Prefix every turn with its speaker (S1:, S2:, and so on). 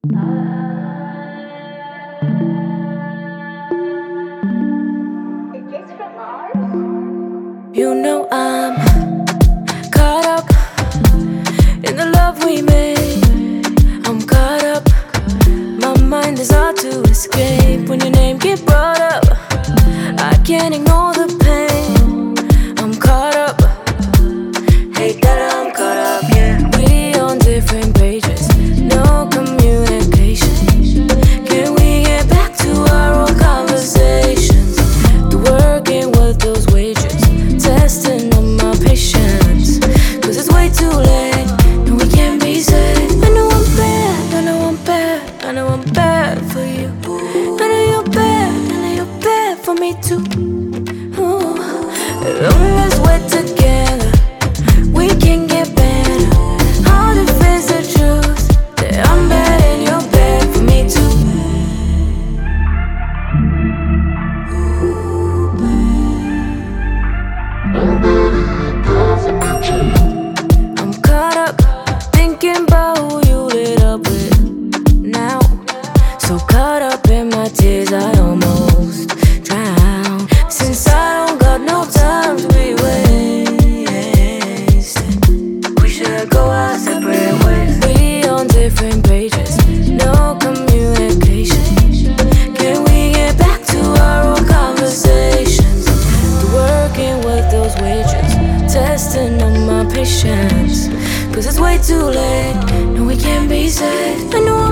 S1: You know I'm caught up in the love we made. I'm caught up. My mind is hard to escape when your name get brought up. I can't ignore the pain. I'm caught up. Hate that I'm caught up, yeah. We on different pages, no communication. Can we get back to our old conversations? The working with those wages, testing on my patience. Cause it's way too late, and we can't be saved. I know I'm bad, I know I'm bad, I know I'm bad for you. I know you're bad, I know you're bad for me too. Ooh. As long as we're together, we can get better. Hard to face the truth that I'm bad and you're bad for me too. I'm caught up thinking about who you lit up with now. So caught up in my tears, I almost drown. Since I don't got no time to be wasted, we should go our separate ways. We on different pages, no communication. Can we get back to our old conversations? Working with those wages, testing on my patience. Cause it's way too late, no we can't be saved. I know